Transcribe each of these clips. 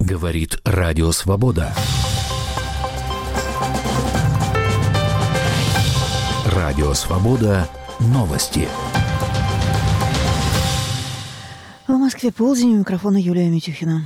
Говорит Радио Свобода. Радио Свобода. Новости. В Москве полдень, у микрофона Юлия Митюхина.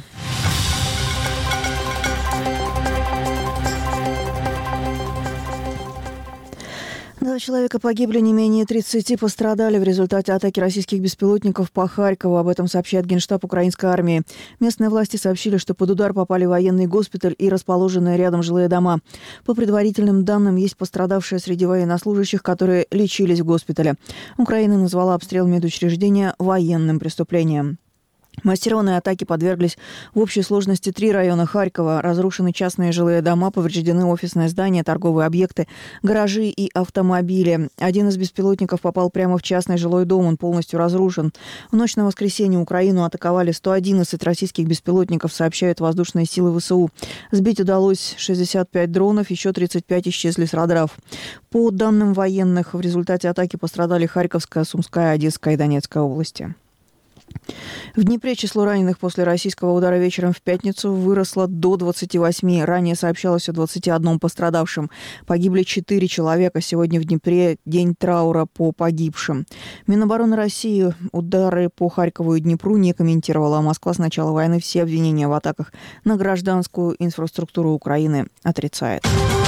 Два человека погибли, не менее 30 пострадали в результате атаки российских беспилотников по Харькову. Об этом сообщает Генштаб украинской армии. Местные власти сообщили, что под удар попали военный госпиталь и расположенные рядом жилые дома. По предварительным данным, есть пострадавшие среди военнослужащих, которые лечились в госпитале. Украина назвала обстрел медучреждения военным преступлением. Массированные атаки подверглись в общей сложности 3 района Харькова. Разрушены частные жилые дома, повреждены офисные здания, торговые объекты, гаражи и автомобили. Один из беспилотников попал прямо в частный жилой дом, он полностью разрушен. В ночь на воскресенье Украину атаковали 111 российских беспилотников, сообщают воздушные силы ВСУ. Сбить удалось 65 дронов, еще 35 исчезли с радаров. По данным военных, в результате атаки пострадали Харьковская, Сумская, Одесская и Донецкая области. В Днепре число раненых после российского удара вечером в пятницу выросло до 28. Ранее сообщалось о 21 пострадавшем. Погибли 4 человека. Сегодня в Днепре день траура по погибшим. Минобороны России удары по Харькову и Днепру не комментировала. Москва с начала войны все обвинения в атаках на гражданскую инфраструктуру Украины отрицает.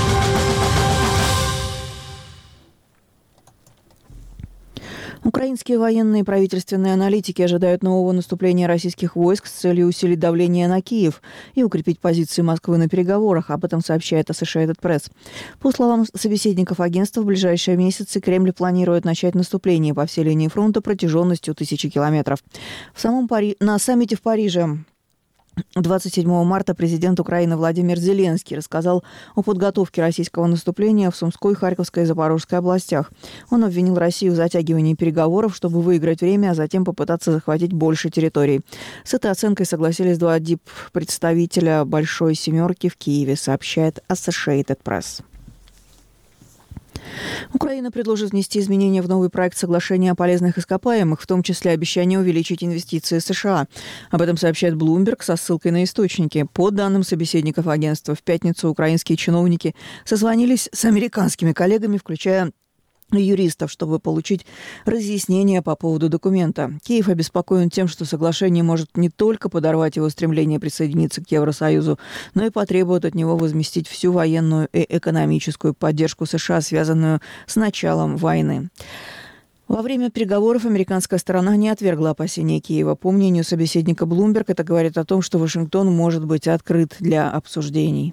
Украинские военные и правительственные аналитики ожидают нового наступления российских войск с целью усилить давление на Киев и укрепить позиции Москвы на переговорах. Об этом сообщает Associated Press. По словам собеседников агентства, в ближайшие месяцы Кремль планирует начать наступление по всей линии фронта протяженностью 1000 километров. На саммите в Париже 27 марта президент Украины Владимир Зеленский рассказал о подготовке российского наступления в Сумской, Харьковской и Запорожской областях. Он обвинил Россию в затягивании переговоров, чтобы выиграть время, а затем попытаться захватить больше территорий. С этой оценкой согласились два диппредставителя «Большой семерки» в Киеве, сообщает Associated Press. Украина предложит внести изменения в новый проект соглашения о полезных ископаемых, в том числе обещание увеличить инвестиции США. Об этом сообщает Bloomberg со ссылкой на источники. По данным собеседников агентства, в пятницу украинские чиновники созвонились с американскими коллегами, включая юристов, чтобы получить разъяснения по поводу документа. Киев обеспокоен тем, что соглашение может не только подорвать его стремление присоединиться к Евросоюзу, но и потребует от него возместить всю военную и экономическую поддержку США, связанную с началом войны. Во время переговоров американская сторона не отвергла опасения Киева. По мнению собеседника Bloomberg, это говорит о том, что Вашингтон может быть открыт для обсуждений.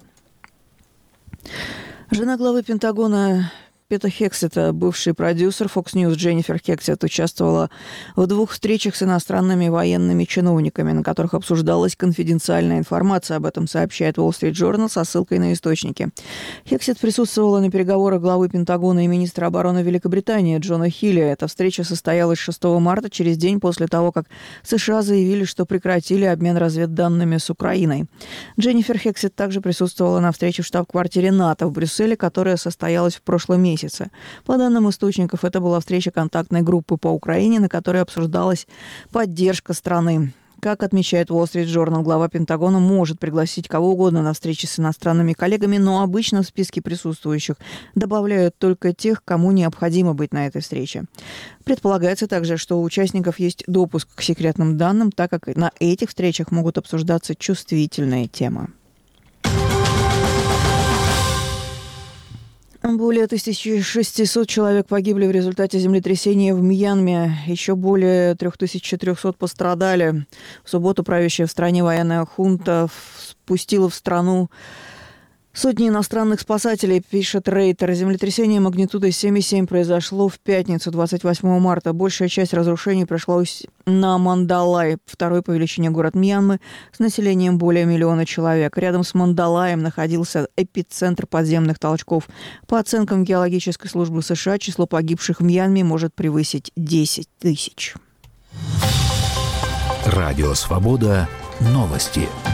Жена главы Пентагона Пета Хексета, бывший продюсер Fox News Дженнифер Хексет, участвовала в 2 встречах с иностранными военными чиновниками, на которых обсуждалась конфиденциальная информация. Об этом сообщает Wall Street Journal со ссылкой на источники. Хексет присутствовала на переговорах главы Пентагона и министра обороны Великобритании Джона Хилли. Эта встреча состоялась 6 марта, через день после того, как США заявили, что прекратили обмен разведданными с Украиной. Дженнифер Хексет также присутствовала на встрече в штаб-квартире НАТО в Брюсселе, которая состоялась в прошлом месяце. По данным источников, это была встреча контактной группы по Украине, на которой обсуждалась поддержка страны. Как отмечает Wall Street Journal, глава Пентагона может пригласить кого угодно на встречи с иностранными коллегами, но обычно в списке присутствующих добавляют только тех, кому необходимо быть на этой встрече. Предполагается также, что у участников есть допуск к секретным данным, так как на этих встречах могут обсуждаться чувствительные темы. Более 1600 человек погибли в результате землетрясения в Мьянме. Еще более 3400 пострадали. В субботу правящая в стране военная хунта впустила в страну сотни иностранных спасателей, пишет Рейтер. Землетрясение магнитудой 7,7 произошло в пятницу, 28 марта. Большая часть разрушений пришлось на Мандалай, второй по величине город Мьянмы, с населением более 1 миллиона человек. Рядом с Мандалаем находился эпицентр подземных толчков. По оценкам геологической службы США, число погибших в Мьянме может превысить 10 тысяч. Радио Свобода. Новости.